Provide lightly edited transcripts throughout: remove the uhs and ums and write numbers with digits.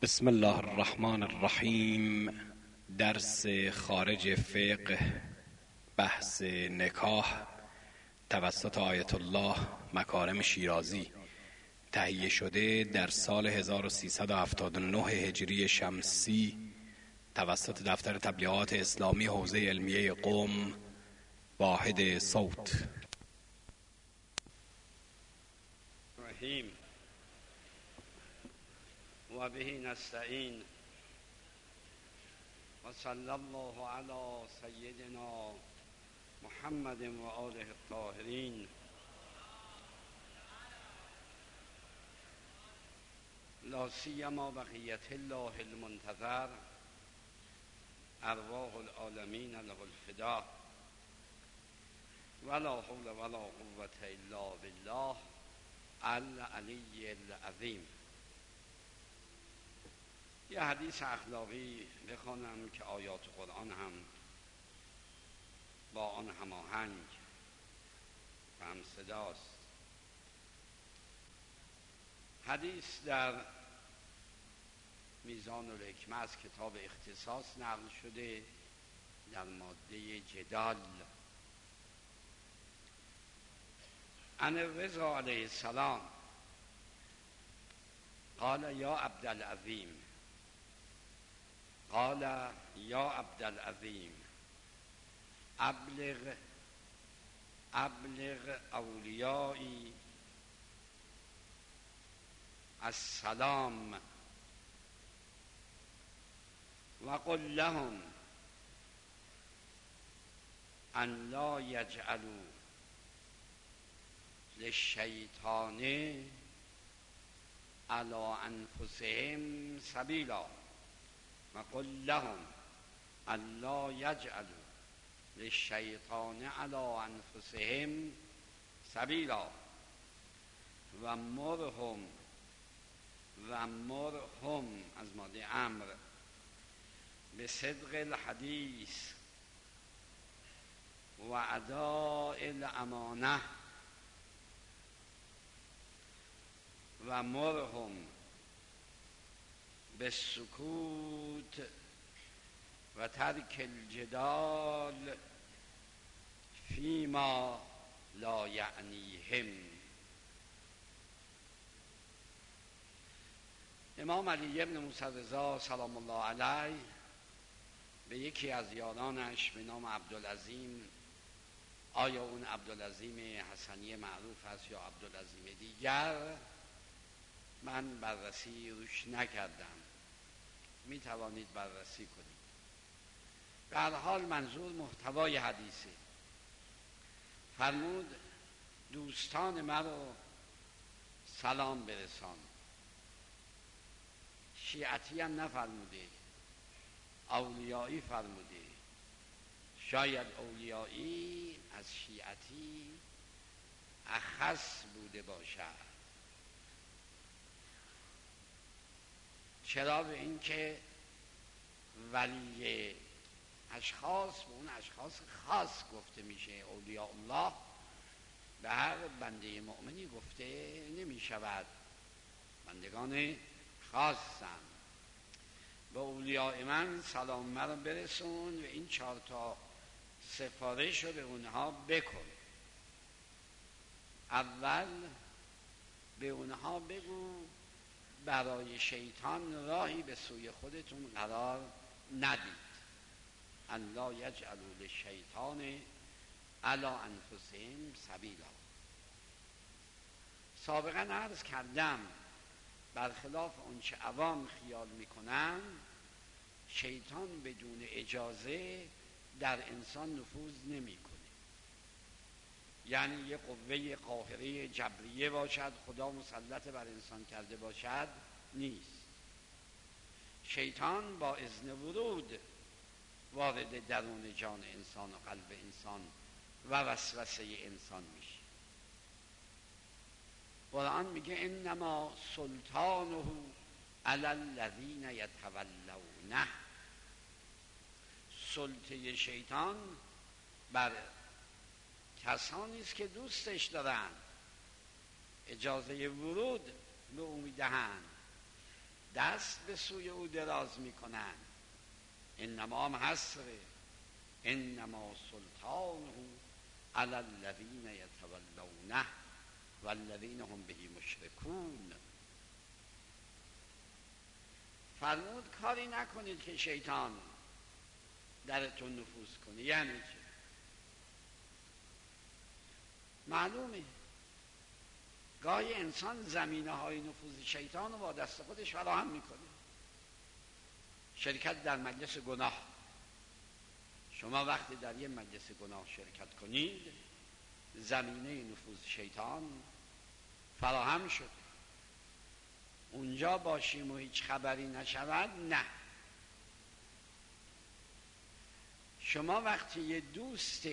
بسم الله الرحمن الرحیم. درس خارج فقه، بحث نکاح توسط آیت الله مکارم شیرازی، تهیه شده در سال 1379 هجری شمسی توسط دفتر تبلیغات اسلامی حوزه علمیه قم، واحد صوت. رحیم و به نستعین و صلی الله علی سیدنا محمد و آله الطاهرین. لا سیما بقیت الله المنتظر، ارواح العالمین له الفدا، ولا حول ولا قوة الا بالله العلی العظیم. یه حدیث اخلاقی بخوانم که آیات قرآن هم با آن هماهنگ و هم صداست. حدیث در میزان الحکمه از کتاب اختصاص نقل شده در ماده جدال. عن الرضا علیه السلام قال یا عبدالعظیم، قال یا عبدالعظیم ابلغ اولیایی السلام و قل لهم ان لا یجعلوا للشیطان علی انفسهم سبیلا و قل لهم ان لا یجعلوا للشیطان علی انفسهم سبیلا و مرهم از ماده امر به صدق الحدیث و اداء الامانه و مرهم به سکوت و ترک الجدال فیما لا یعنیهم. امام علی ابن موسی رضا سلام الله علیه به یکی از یارانش به نام عبدالعظیم، آیا اون عبدالعظیم حسنی معروف است یا عبدالعظیم دیگر، من بررسی روش نکردم، می توانید بررسی کنید. به هر حال منظور محتوای حدیثه. فرمود دوستان مرا سلام برسان. شیعتی هم نفرموده، اولیایی فرموده. شاید اولیایی از شیعتی اخص بوده باشد. چرا؟ به این که ولی اشخاص به اون اشخاص خاص گفته میشه. اولیاء الله به هر بنده مؤمنی گفته نمی شود، بندگان خاصم. به اولیاء من سلام مرا برسون و این 4 سفارش رو به اونها بکن. اول به اونها بگو برای شیطان راهی به سوی خودتون قرار ندید. ان لا یجعلوا للشیطان علی انفسهم سبیلا. سابقا عرض کردم برخلاف آنچه عوام خیال میکنن، شیطان بدون اجازه در انسان نفوذ نمیکنه. یعنی یه قوه قاهره جبریه باشد، خدا مسلط بر انسان کرده باشد، نیست. شیطان با اذن ورود وارد درون جان انسان و قلب انسان و وسوسه انسان میشه. قرآن میگه انما سلطانه علی الذین یتولونه. سلطه شیطان بر کسانی است که دوستش دارند، اجازه ورود به او میدهند دست به سوی او دراز میکنن. انما هم حسره، انما سلطانه علی الذین یتولونه والذین هم به مشرکون. فرمود کاری نکنید که شیطان درتون نفوذ کنه. یعنی چه؟ معلومه گاهی انسان زمینه های نفوذ شیطان رو با دست خودش فراهم میکنه. شرکت در مجلس گناه، شما وقتی در یه مجلس گناه شرکت کنید زمینه نفوذ شیطان فراهم شد. اونجا باشیم و هیچ خبری نشود؟ نه. شما وقتی یه دوست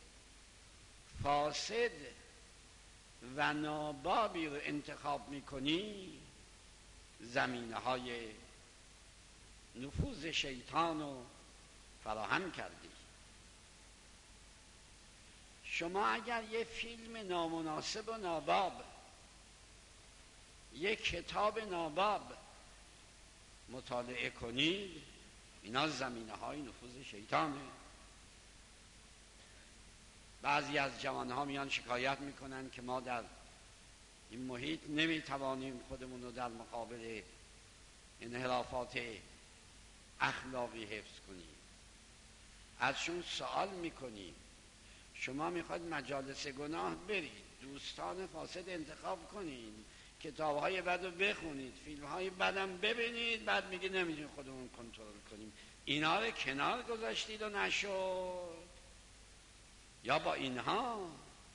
فاسد و نابابی رو انتخاب میکنی زمینه های نفوذ شیطان رو فراهم کردی. شما اگر یه فیلم نامناسب و ناباب، یه کتاب ناباب مطالعه کنید، اینا زمینه های نفوذ شیطانه. بعضی از جوانها میان شکایت میکنن که ما در این محیط نمیتوانیم خودمون رو در مقابل انحرافات اخلاقی حفظ کنیم. ازشون سوال میکنیم شما میخواید مجالس گناه برید، دوستان فاسد انتخاب کنید، کتابهای بد رو بخونید، فیلمهای بدم ببینید، بعد میگه نمیدونیم خودمون کنترل کنیم. اینا رو کنار گذاشتید و نشد. یا با اینها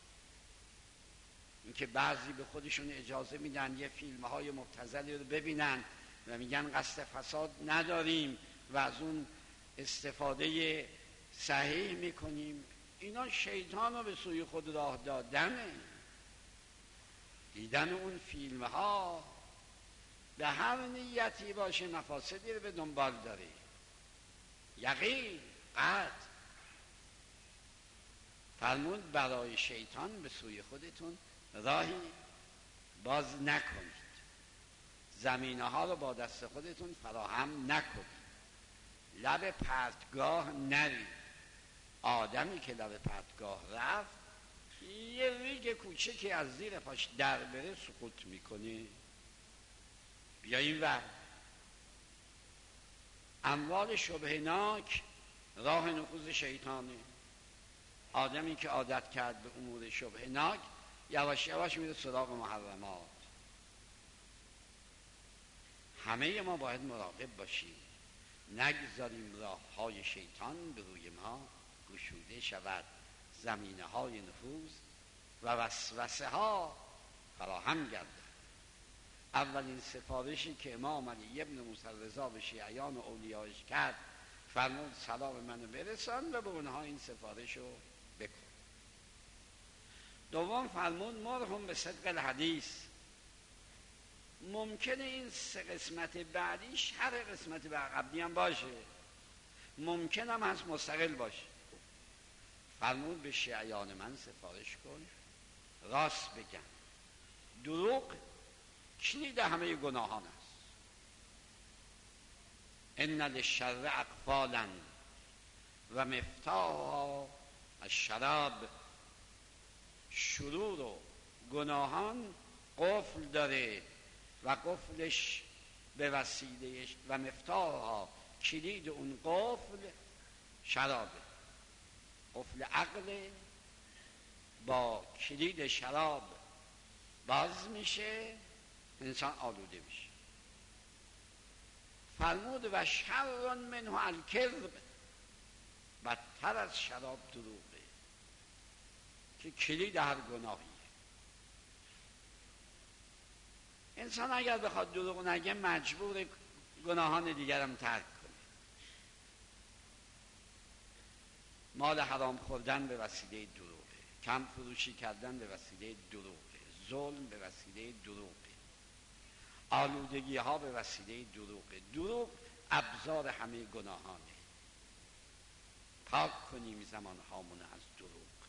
اینکه بعضی به خودشون اجازه میدن یه فیلمهای مبتذلی رو ببینن و میگن قصد فساد نداریم و از اون استفاده صحیح میکنیم، اینا شیطان رو به سوی خود راه دادنه. دیدن اون فیلم ها به هر نیتی باشه مفاسدی رو به دنبال داره. یقین قطع. فرمود برای شیطان به سوی خودتون راهی باز نکنید، زمینه ها رو با دست خودتون فراهم نکنید، لب پرتگاه نرید. آدمی که لب پرتگاه رفت یه ریگ کوچکی از زیر پاش در بره سقوط میکنه. بیا این ور. اموال شبهناک راه نفوذ شیطانه. آدمی که عادت کرد به امور شبهناک یواش یواش میره سراغ محرمات. همه ما باید مراقب باشیم نگذاریم راه های شیطان به روی ما گشوده شود، زمینه های نفوذ و وسوسه ها فراهم گردد. اولین سفارشی که امام علی ابن موسی رضا به شیعیان و اولیاش کرد فرمود سلام منو برسان و به اونها این سفارش رو بکن. دوم فرمود مرهم به صدق الحدیث. ممکنه این 3 قسمت بعدیش هر قسمت قبلی هم باشه، ممکن هم هست مستقل باشه. فرمود به شیعیان من سفارش کن راست بگن. دروغ کلید همه گناهان است. ان للشر اقفالا و مفتاحها الشراب. شرور و گناهان قفل داره و قفلش به وسیلهش و مفتاحها کلید اون قفل شرابه. قفل عقل با کلید شراب باز میشه، انسان آلوده میشه. فرمود و شر منه الکذب. بدتر از شراب دروغه که کلید هر گناهیه. انسان اگر بخواد دروغ نگه مجبور گناهان دیگرم ترک کنه. مال حرام خوردن به وسیله دروغه، کم فروشی کردن به وسیله دروغه، ظلم به وسیله دروغه، آلودگی ها به وسیله دروغه. دروغ ابزار همه گناهانه. پاک کنیم زمان هامون از دروغ،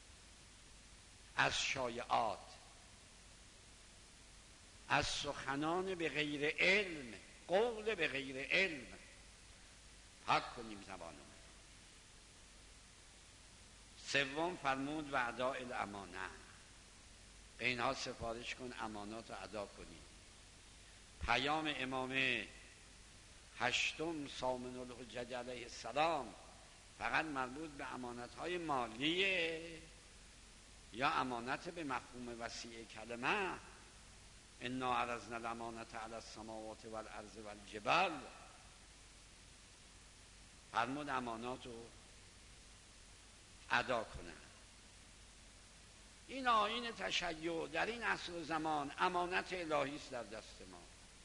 از شایعات، از سخنان به غیر علم. قول به غیر علم، پاک کنیم زبانمون. سوم فرمود و اداء الامانه، به اینها سفارش کن امانات رو ادا کنیم. پیام امام هشتم سامن الحجج علیه السلام فقط مربوط به امانت‌های مالیه یا امانت به مفهوم وسیع کلمه؟ انا عرضنا الامانة علی السماوات والارض والجبال، فرمود امانات رو ادا کنن. این آیین تشیع در این عصر و زمان امانت الهی است در دست ما.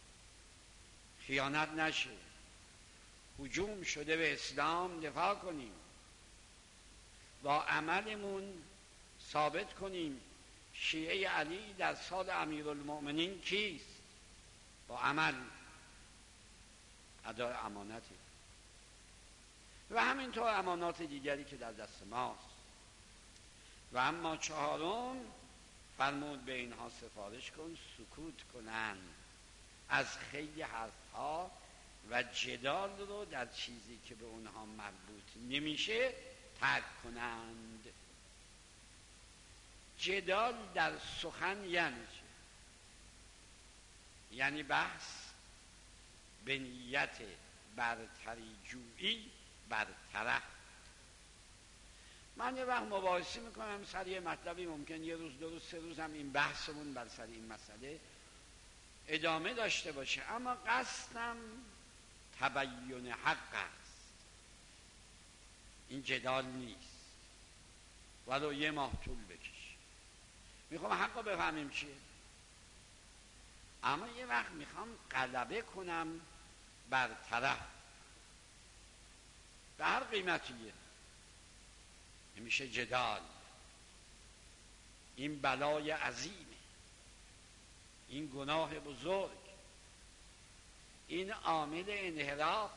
خیانت نشه، هجوم شده به اسلام، دفاع کنیم، با عملمون ثابت کنیم شیعه علی در سال امیرالمؤمنین کیست. با عمل ادای امانتی و همینطور امانات دیگری که در دست ماست. و اما چهارم فرمود به اینها سفارش کن سکوت کنن از خیلی حرفها و جدال رو در چیزی که به اونها مربوط نمیشه ترک کنند. جدال در سخن یعنی چه؟ یعنی بحث به نیت برتری جویی برطرف. من یه وقت مباحثه میکنم سر یه مطلبی، ممکن یه روز، 2 روز، 3 روز هم این بحثمون بر سر این مسئله ادامه داشته باشه، اما قصدم تبیین حق است. این جدال نیست ولو یه ماه طول بکشه. میخوام حق رو بفهمیم چیه، اما یه وقت میخوام غلبه کنم بر طرف به هر قیمتیه. نمیشه جدال. این بلای عظیمه، این گناه بزرگ، این عامل انحراف.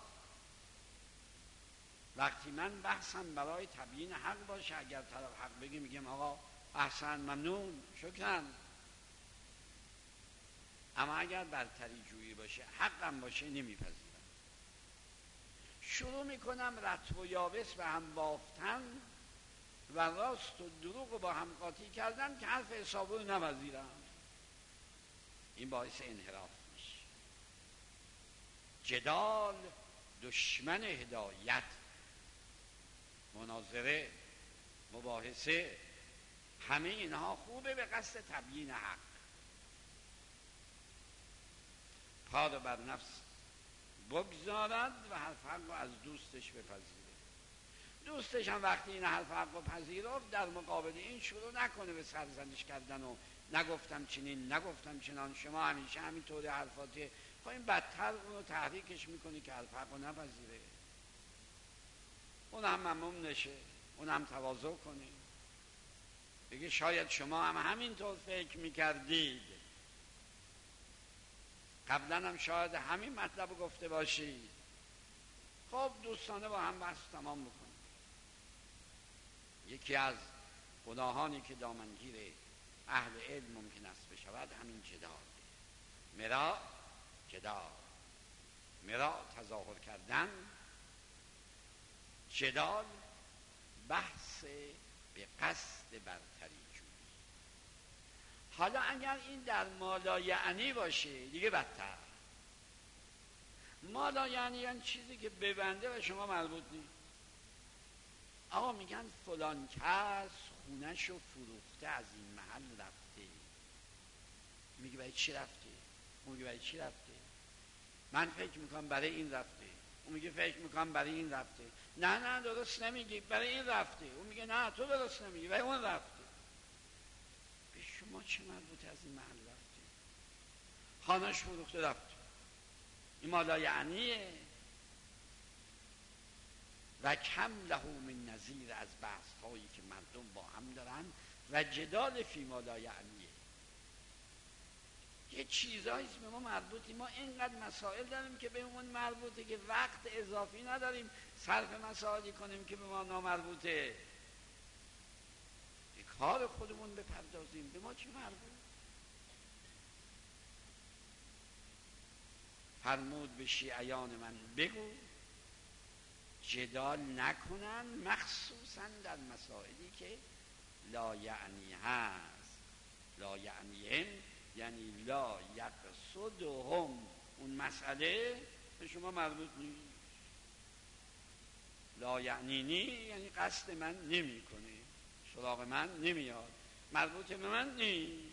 وقتی من بحثم برای تبیین حق باشه، اگر طرف حق بگی میگم آقا احسن، ممنون، شکرا. اما اگر برتری جویی باشه، حقم باشه، نمیپذیرم. شروع میکنم رطب و یابس به هم بافتن و راست و دروغ رو با هم قاطی کردن که حرف حسابو رو نپذیرم. این باعث انحراف میشه. جدال دشمن هدایت، مناظره، مباحثه، همه اینها خوبه به قصد تبیین حق. پا رو بر نفس بگذارد و حرف حق رو از دوستش بپذیره. دوستش هم وقتی این حرف حق رو پذیرفت، در مقابل این شروع نکنه به سرزنش کردن و نگفتم چنین، نگفتم چنان، شما همیشه همینطوری حرفاته. خب این بدتر اونو تحریکش میکنه که حرف حق رو نپذیره. اون هم ممنون نشه، اون هم تواضع کنه، بگه شاید شما هم همینطور فکر میکردید، قبلا هم شاید همین مطلب رو گفته باشید. خب دوستانه با هم بحث تمام بکنید. یکی از گناهانی که دامنگیر اهل علم ممکن است بشود همین جدال، مرا جدال، مرا تظاهر کردن، جدال، بحث به قصد برتری جویی. حالا اگر این در مالایعنی باشه دیگه بدتر. مالایعنی چیزی که ببنده و شما مربوط نیست. آقا میگن فلان کس خونه‌شو فروخته از این محل رفته. میگه برای چی رفته؟ اون میگه برای چی رفته؟ من فکر میکنم برای این رفته. اون میگه فکر میکنم برای این رفته. نه درست نمیگی، برای این رفته. اون میگه نه تو درست نمیگی، برای اون رفته. به شما چه مربوطه از این محل رفته؟ خانه‌اش فروخته رفته. این مالایعنیه. و کم له من نظیر از بحث هایی که مردم با هم دارن و جدال فی مالایعنیه. یه چیزاییست به ما مربوطی، ما اینقدر مسائل داریم که به اون مربوطه که وقت اضافی نداریم صرف مسائلی کنیم که به ما نامربوطه. به کار خودمون بپردازیم. به ما چی مربوط؟ فرمود به شیعیان من بگو جدال نکنن، مخصوصا در مسائلی که لا یعنی هست. لا یعنی یعنی لا یقصدهم، اون مسئله به شما مربوط نیست. لا یعنی یعنی قصد من نمی کنه، سراغ من نمیاد، مربوط به من نیست.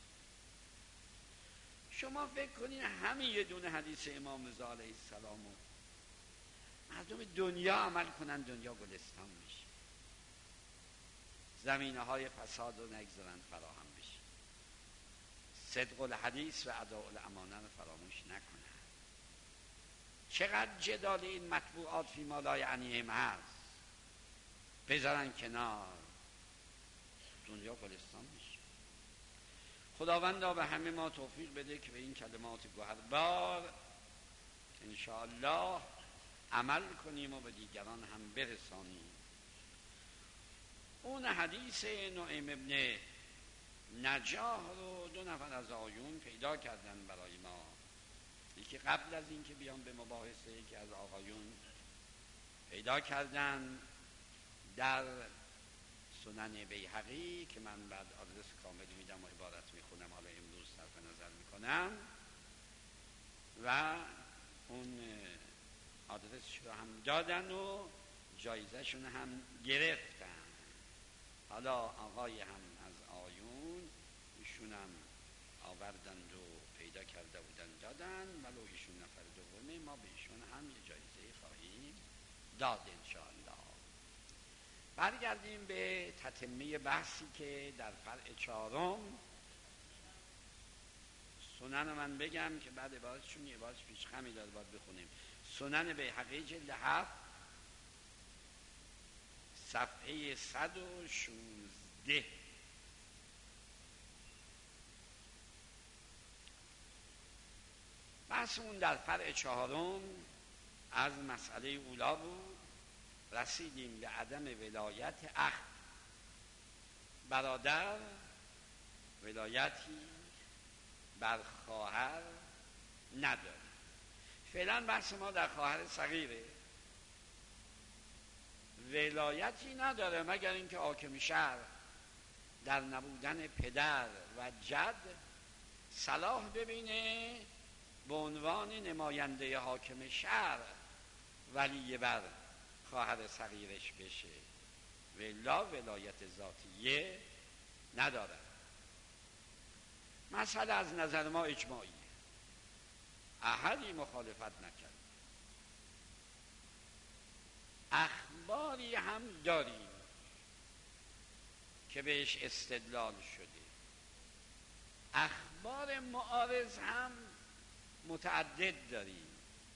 شما فکر کنین همین یه دونه حدیث امام رضا علیه السلام مردم دنیا عمل کنن، دنیا گلستان میشه، زمینه های فساد رو نگذارن فراهم بشه، صدق الحدیث و اداء الامانه رو فراموش نکنن. چقدر جدال این مطبوعات فی ما لا یعنیهم هست، بذارن کنار، دنیا گلستان میشه. خداوندا به همه ما توفیق بده که به این کلمات گوهربار انشاءالله عمل کنیم و به دیگران هم برسانیم. اون حدیث نعیم ابن نجاح رو 2 نفر از آقایون پیدا کردن برای ما. یکی قبل از این که بیان به مباحثه، یکی از آقایون پیدا کردن در سنن بیهقی که من بعد آدرس کامل میدم و عبارت میخونم، حالا امروز صرف نظر میکنم و اون آدرسش رو هم دادن و جایزهشون هم گرفتن. حالا آقای هم از آیون ایشون هم آوردند و پیدا کرده بودن دادن، ولو ایشون نفر دومه، ما به ایشون هم یه جایزه خواهیم داد انشاءالله. برگردیم به تتمه بحثی که در فرع 4 سنن من بگم که بعد عبارتشون یه عبارت پیشخمی داره باید بخونیم. سنن بیهقی جلد 7 صفحه 116. بحثمون در فرع 4 از مسئله اولا بود، رسیدیم به عدم ولایت اخ. برادر ولایتی بر خواهر نداره. فعلا بحث ما در خواهر صغیره. ولایتی نداره مگر اینکه حاکم شهر در نبودن پدر و جد صلاح ببینه به عنوان نماینده حاکم شهر ولی بر خواهر صغیرش بشه، ولا ولایت ذاتیه نداره. مسئله از نظر ما اجماعیه، احدی مخالفت نکرد. اخباری هم داریم که بهش استدلال شده، اخبار معارض هم متعدد داریم.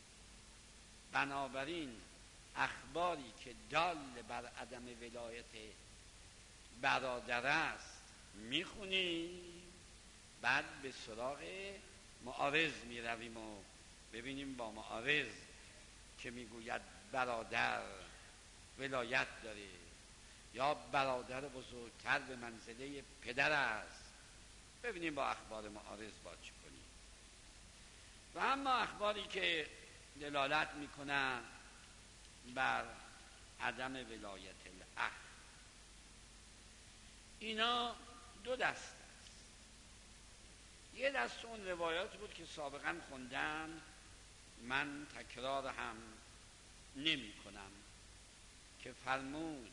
بنابراین اخباری که دال بر عدم ولایت برادر است میخونیم، بعد به سراغ معارض میرویم و ببینیم با معارض که میگوید برادر ولایت داره یا برادر بزرگتر به منزله پدر است، ببینیم با اخبار معارض با چه کنیم. و اما اخباری که دلالت میکنن بر عدم ولایت الاخ، اینا 2 دست است. یه دست اون روایات بود که سابقا خوندم، من تکرار هم نمی کنم، که فرمود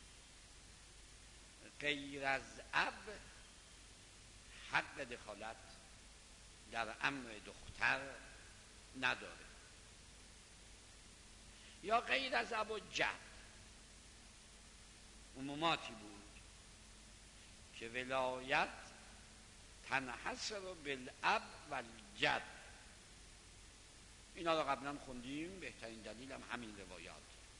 غیر از اب حق دخالت در امر دختر نداره، یا غیر از اب و جد. عموماتی بود که ولایت تنحصر بالاب و الجد. اینا رو قبلا خوندیم، بهترین دلیل هم همین روایات.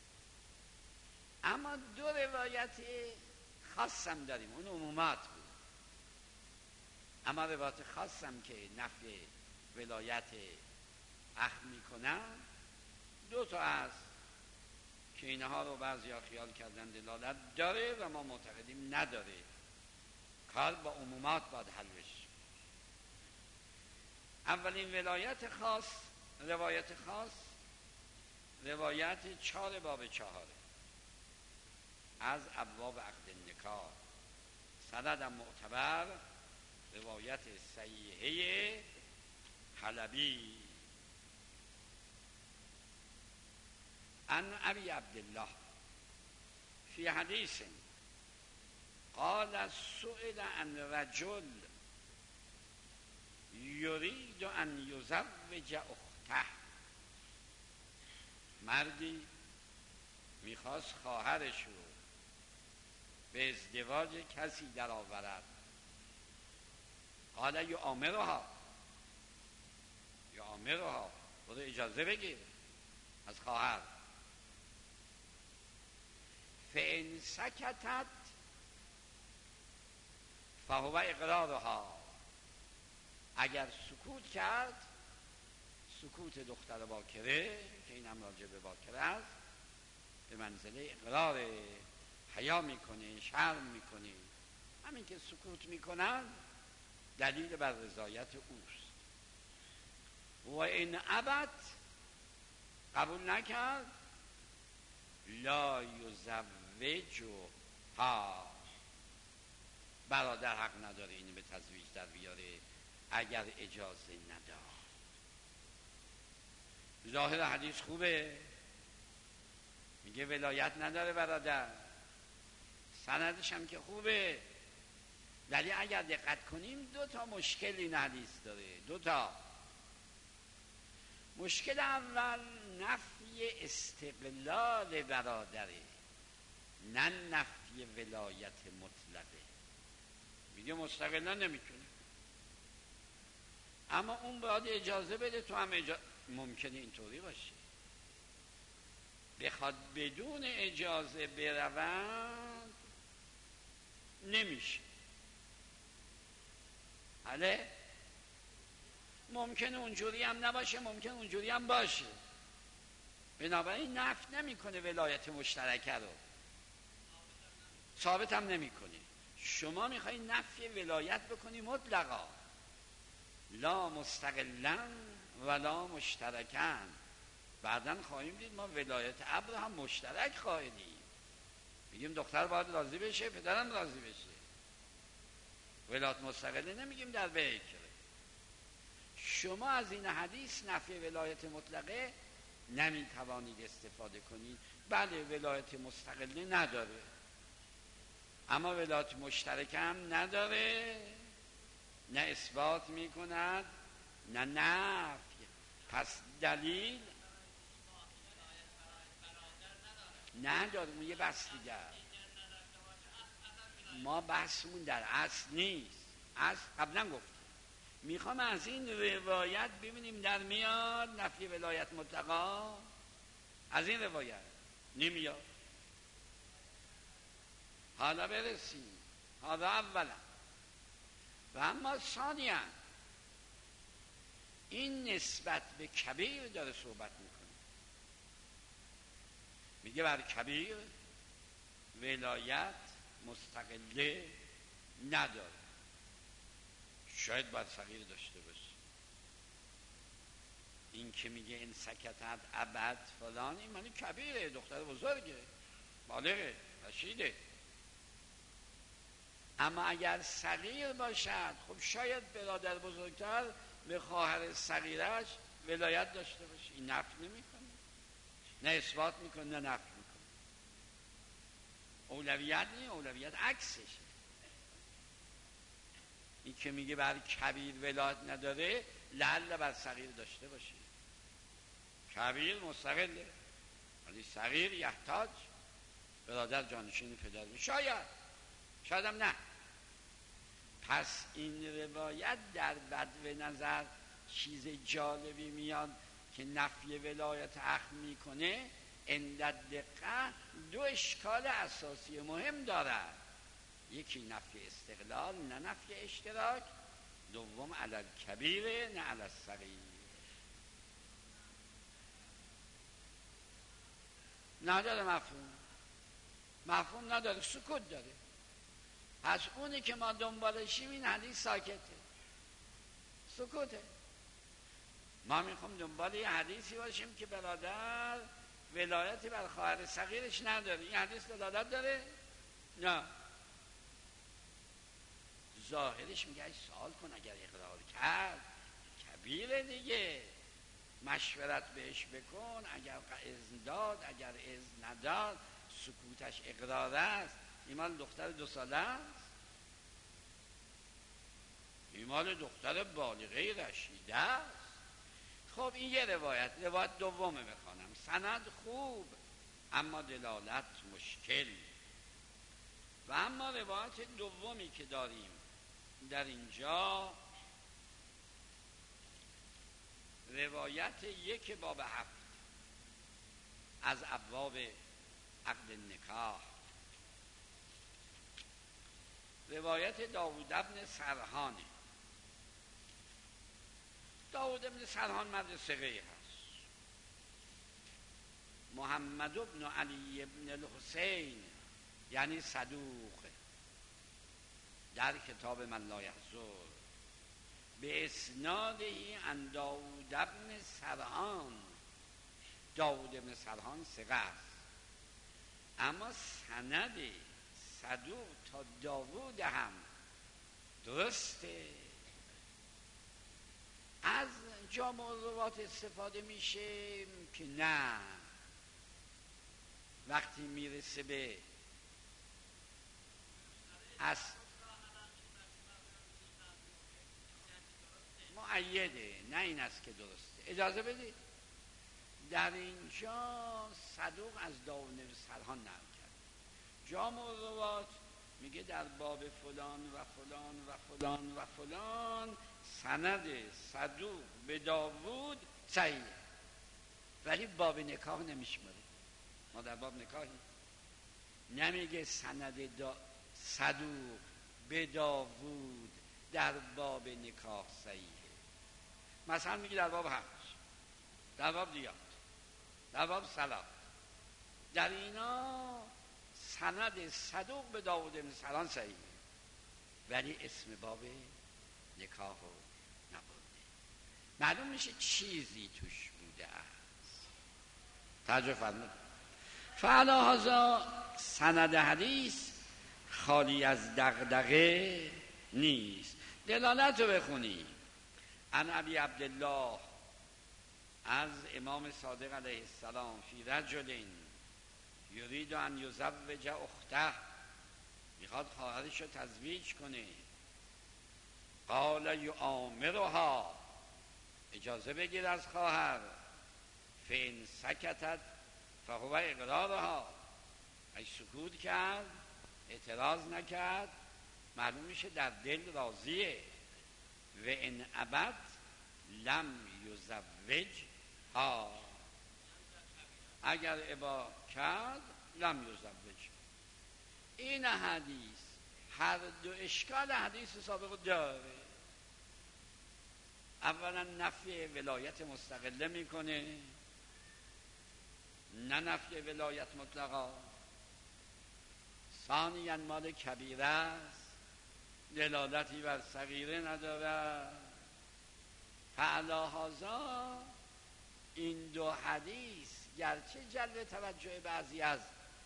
اما 2 روایت خاص هم داریم، اون عمومات بود. اما روایت خاص هم که نفی ولایت اخ میکنن 2 تا هست که اینها رو بعضیا خیال کردن دلالت داره و ما معتقدیم نداره. کار با عمومات باید حل بشه. اولین ولایت خاص روایت خاص روایت 4 باب 4 از ابواب عقد نکاح، سندم معتبر، روایت صحیحه حلبی عن ابی عبدالله فی حدیث قال سئل عن رجل یرید ان یزوج اخته. مردی میخواست خواهرش رو به ازدواج کسی در آورد. قال یؤامرها برو اجازه بگیر از خواهر. فان سکتت فهو اقرارها. اگر سکوت کرد، سکوت دختر باکره که این هم راجع به باکره است، به منزله اقرار، حیا میکنه، شرم میکنه. همین که سکوت میکنن دلیل بر رضایت اوست. و این ابد، قبول نکرد، لا یزوجها. برادر حق نداره اینو به تزویج در بیاره اگر اجازه نداد. ظاهر حدیث خوبه، میگه ولایت نداره برادر، سندش هم که خوبه، ولی اگر دقت کنیم 2 مشکل این حدیث داره. 2 مشکل اول نفی استقلال برادره، نه نفی ولایت مطلقه. میگه مستقلا نمیتونه، اما اون باید اجازه بده، تو هم ممکنه اینطوری باشه، بخواد بدون اجازه برود نمیشه. بله، ممکنه اونجوری هم نباشه، ممکنه اونجوری هم باشه. بنابراین نفی نمیکنه ولایت مشترکه رو، ثابت هم نمیکنه. شما میخوایی نفی ولایت بکنی مطلقا، لا مستقلا ولا مشترکا. بعدن خواهیم دید ما ولایت اب هم مشترک خواهیم. میگیم دختر باید راضی بشه، پدرم راضی بشه. ولایت مستقله نمیگیم در بکر. شما از این حدیث نفی ولایت مطلقه نمیتوانید استفاده کنید. بله ولایت مستقله نداره، اما ولایت مشترک هم نداره، نه اثبات میکند نه نفی. پس دلیل نداره. اون یه بحث دیگر، ما بحثمون در اصل نیست. اصل قبلا گفتم میخوام از این روایت ببینیم در میاد نفی ولایت مطلقا. از این روایت نمیاد. حالا برسیم. حالا اولا و اما ثانیا، این نسبت به کبیر داره صحبت میکنه. میگه بر کبیر ولایت مستقله نداره، شاید باید صغیر داشته باشه. این که میگه این سکتت ابد فلان، این معنی کبیره، دختر بزرگه، بالغه، رشیده. اما اگر صغیر باشد، خب شاید برادر بزرگتر به خواهر صغیرش ولایت داشته باشه. این نفی نمیکنه، نه اثبات میکنه نه نفی میکنه. اولویت نه، اولویت عکسشه. این که میگه بر کبیر ولایت نداره، لعل بر صغیر داشته باشه. کبیر مستقله، ولی صغیر یحتاج برادر جانشین پدر می. شاید هم نه. پس این روایت در بدو نظر چیز جالبی میاد که نفی ولایت اخ میکنه. عند دقت 2 اشکال اساسی مهم دارد. یکی نفی استقلال نه نفی اشتراک، دوم علی کبیر نه علی صغیر. نداره مفهوم نداره، سکوت داره. پس اونی که ما دنبالشیم این حدیث ساکته، سکوته. ما میخوام دنبال یه حدیثی باشیم که برادر ولایتی بر خواهر صغیرش نداره. این حدیث دلالت داره؟ نه. ظاهرش میگه سوال کن، اگر اقرار کرد کبیره دیگه، مشورت بهش بکن، اگر اذن داد، اگر اذن نداد، سکوتش اقرار است. این مال دختر 2 ساله است؟ این مال دختر بالغه رشیده است. خب این یه روایت دومه بخوانم. سند خوب اما دلالت مشکل. و اما روایت دومی که داریم در اینجا، روایت 1 باب 7 از ابواب عقد النکاح، روایت داوود بن سرحانه. داوود بن سرحان مرد ثقه‌ای هست. محمد بن علی بن الحسین یعنی صدوق، در کتاب من لا یحضر به اسنادی عن داوود بن سرحان. داوود بن سرحان ثقه است، اما سند صدوق تا داوود هم درسته. از جامع الروات استفاده میشه که نه، وقتی میرسه به از معیده، نه این است که درسته. اجازه بدید، در اینجا صدوق از داوود بن سرحان نقل کرد. جامع الروات میگه در باب فلان و فلان و فلان و فلان سند صدوق به داوود صحیح، ولی باب نکاح نمیشماره. ما در باب نکاحی نمیگه سند صدوق به داوود در باب نکاح صحیحه. مثلا میگه در باب حج، در باب دیات، در باب صلات، در اینا سند صدوق به داوود بن سرحان صحیحه، ولی اسم باب نکاح رو نبرده. معلوم میشه چیزی توش بوده است. توجه فرمود. فعلا هذا سند حدیث خالی از دغدغه نیست. دلالت رو بخونی. عن ابی عبدالله از امام صادق علیه السلام فی رجل یرید ان یزوج اخته، میخواد خواهرش رو تزویج کنه. قال یؤامرها، اجازه بگیر از خواهر. فین سکتت فهو اقرارها، ای سکوت کرد، اعتراض نکرد، معلوم میشه در دل راضیه. و ان ابد لم یزوج ها، اگر ابا کرد لم یزوج. این حدیث هر دو اشکال حدیث سابق داره. اولا نفی ولایت مستقله میکنه، نه نفی ولایت مطلقا. ثانیاً مال کبیره است، دلالتی بر صغیره نداره. فعلا هذا این دو حدیث گرچه جلب توجه بعضی از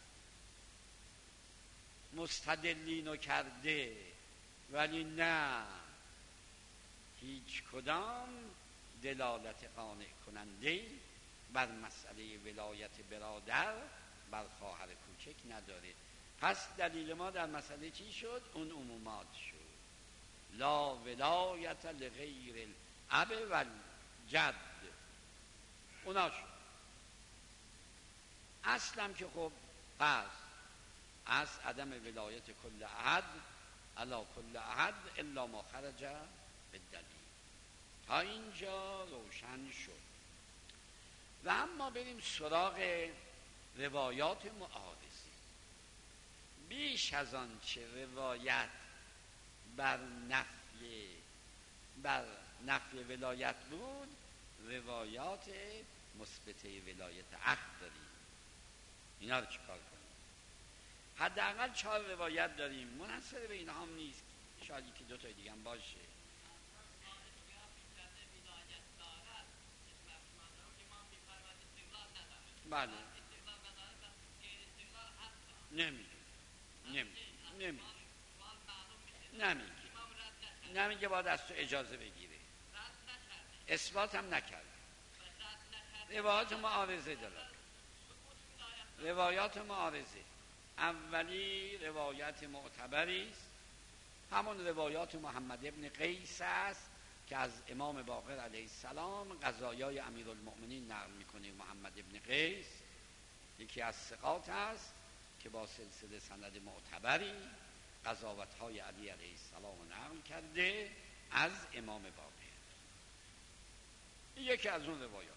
مستدلینو کرده، ولی نه، هیچ کدام دلالت قانع کننده بر مسئله ولایت برادر بر خواهر کوچک نداره. پس دلیل ما در مسئله چی شد؟ اون عمومات شد. لا ولایت لغیر الاب والجد، اونا شد. اصلم که خب پس از عدم ولایت کل احد علا کل احد الا ما خرج بالدلیل. تا اینجا روشن شد. و اما بریم سراغ روایات معارضه. بیش از آن چه روایت بر نفی ولایت بود، روایات مثبته ولایت عقد داریم. اینا رو چیکار کنیم؟ حداقل 4 روایت داریم، منحصر به اینها هم نیست، شاید که 2 تا دیگه هم باشه. بله نمیگه باید از تو اجازه بگیره، اثبات هم نکرد. روایات معارضه داره، روایات معارضه. اولی روایت معتبری است، همون روایات محمد ابن قیس است که از امام باقر علیه السلام قضایای امیرالمؤمنین نقل میکنه. محمد ابن قیس یکی از ثقات است که با سلسله سند معتبری قضاوت‌های علی علیه السلام نقل کرده از امام باقر. یکی از اون روایات.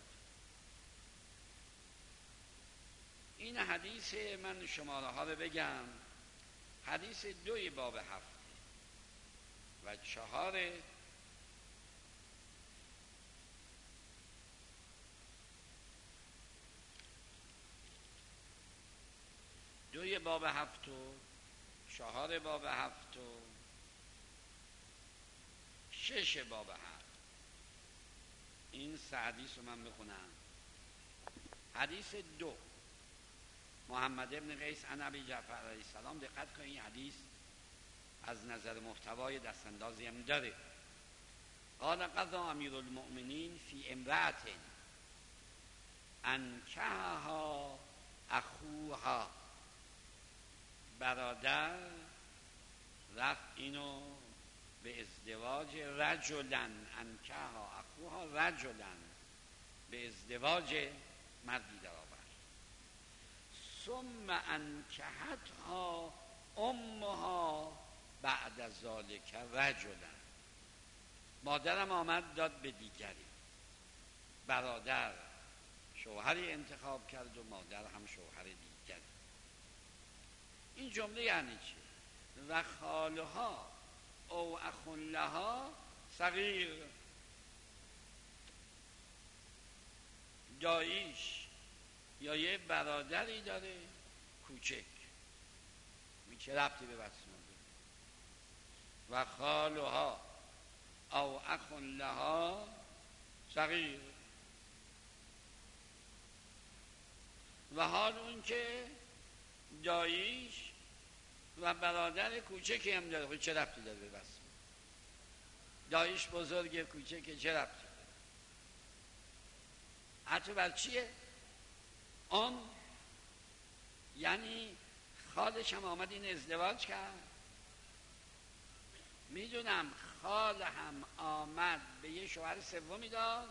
این حدیث، من شماره ها رو بگم، حدیث 2 باب 7 و 4 2 باب 7 و 4 باب 7 و 6 باب 7. این 3 حدیث رو من بخونم. حدیث 2 محمد ابن قیس عن ابی جعفر علیه السلام. دقت کنید این حدیث از نظر محتوای دستاندازی هم داره. قال قضا امیرالمؤمنین فی امرأة انکحها اخوها. برادر رفت اینو به ازدواج، رجلا انکحها اخوها، رجلا به ازدواج مردی در آورد. ثم انکحتها امها بعد ذالک رجلا. مادرم آمد داد به دیگری. برادر شوهری انتخاب کرد و مادر هم شوهر دیگری. این جمله یعنی چی؟ و خالها او اخون لها صغیر. داییش یا یه برادری داره کوچک، این چه ربطی به بسمه؟ و خالها او اخون لها صغیر. و حال اون که داییش و برادر کوچکی هم داره، چه ربطی داره به بسمه؟ داییش بزرگه کوچکه، چه ربطی داره؟ حتی بر چیه؟ اون یعنی خالش هم آمد این ازدواج کرد. میدونم خال هم آمد به یه شوهر سومی داد.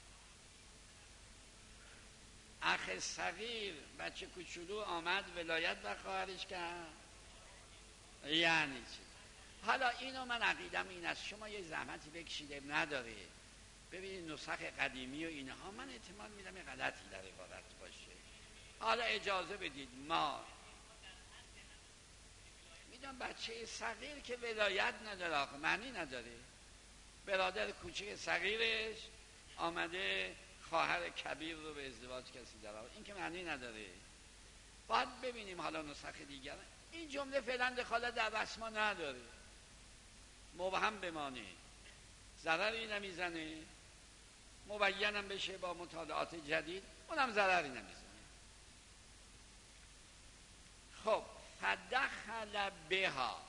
اخ صغیر بچه کوچولو آمد ولایت بر خواهرش کرد. یعنی چی؟ حالا اینو من عقیدم این است، شما یه زحمتی بکشیده نداره ببینید نسخ قدیمی و اینها، من احتمال میدم یه غلطی در عبارت باشه. حالا اجازه بدید ما میدونم بچه صغیر که ولایت نداره، آخه معنی نداره. برادر کوچک صغیرش آمده خواهر کبیر رو به ازدواج کسی در آورد، این که معنی نداره. باید ببینیم حالا نسخ دیگر. این جمله فعلا دخالت در رسما نداره، مبهم بمانه، ضرری نمیزنه، مبینم بشه با مطالعات جدید، اونم ضرری نمیزنه. خب فدخل بها،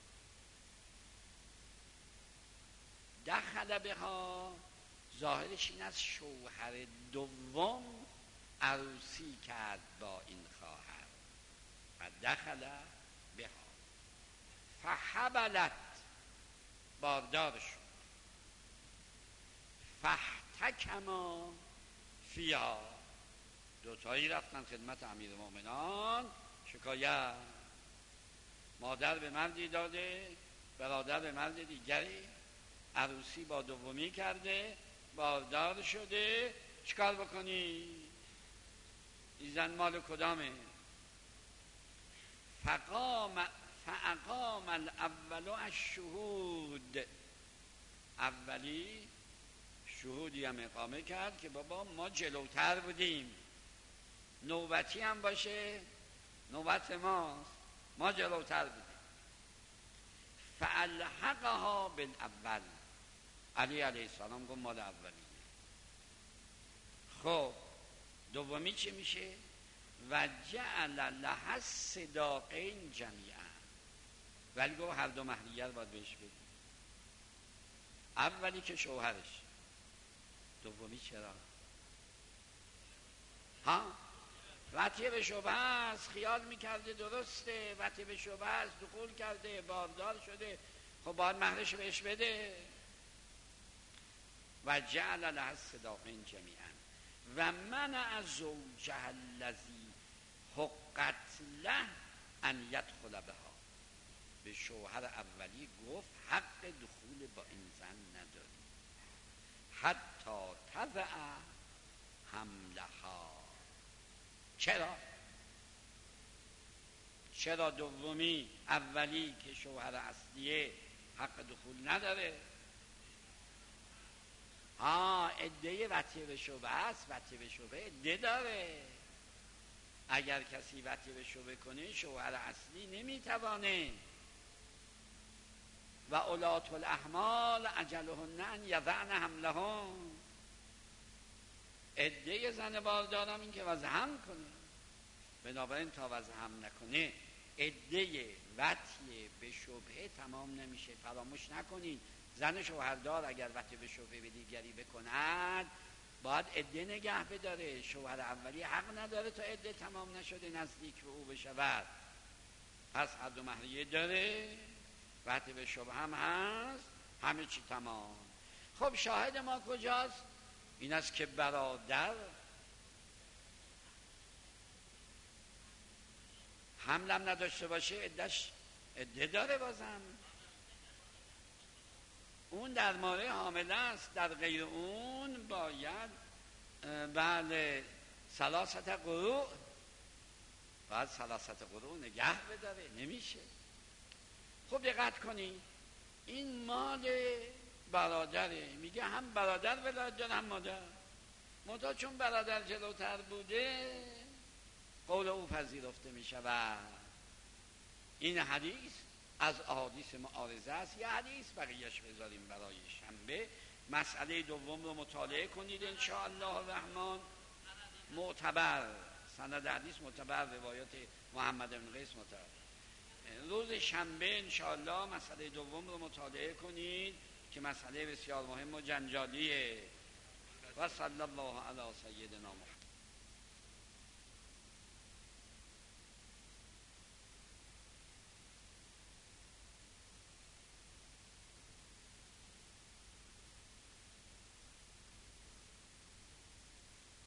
دخل بها ظاهرش این از شوهر دوم عروسی کرد با این خواهر. فدخل بها فحبلت، باردار شد. فاحتکما فیها، دوتایی رفتن خدمت امیرالمؤمنان شکایت. مادر به مردی داده، برادر به مرد دیگری، عروسی با دومی کرده، باردار شده، چیکار بکنی؟ این زن مال کدامه؟ فاقام الاول الشهود، اولی شهودی هم اقامه کرد که بابا ما جلوتر بودیم، نوبتی هم باشه نوبت ماست، ما جلوتر بودیم. فالحقها بالاول، علی علیه السلام گفت مال اولیه. خب دومی چی میشه؟ و جعل لها الصداقین جمیعا، ولی گفت هر دو مهریه رو باید بهش بدی. اولی که شوهرش، دومی چرا؟ وطیه به شبه است، خیال میکرده درسته، وطیه به شبه است، دخول کرده، باردار شده، خب باید مهرش بهش بده. و جعل لها الصداقین جمیعا و منع زوجها الذی حقت له ان یدخل بها. به شوهر اولی گفت حق دخول با این زن نداری حتی تضع حملها. چرا دومی اولی که شوهر اصلیه حق دخول نداره؟ عده وطیه به شبه است، وطیه به شبه عده داره. اگر کسی وطیه به شبه کنه شوهر اصلی نمیتوانه. و اولات الاحمال اجلهن ان یضعن حملهن. عده زن باردارم این که وضع کنه، بنابراین تا وضع هم نکنه عده وطیه به شبهه تمام نمیشه. فراموش نکنید زن شوهردار اگر وطیه به شبهه به دیگری بکند باید عده نگه بداره. شوهر اولی حق نداره تا عده تمام نشده نزدیک به او بشود. پس هر دو مهریه داره، وطیه به شبهه هم هست، همه چی تمام. خب شاهد ما کجاست؟ این است که برادر حملم نداشته باشه عده داره بازم. اون در مورد حامله است، در غیر اون باید بله ثلاثت قروء، باید ثلاثت قروء نگه بداره، نمیشه. خب دقت کنید این مال برادره، میگه هم برادر ولایت داره هم مادر. مادر چون برادر جلوتر بوده قول او پذیرفته میشود. این حدیث از احادیث معارضه است. یه حدیث بقیهش بذاریم برای شنبه. مسئله دوم رو مطالعه کنید ان شاء الله الرحمن. معتبر سند حدیث معتبر، روایات محمد بن قیس معتبر. روز شنبه ان شاء الله مسئله دوم رو مطالعه کنید که مسئله بسیار مهم و جنجالیه. و صلی الله علی سیدنا محمد.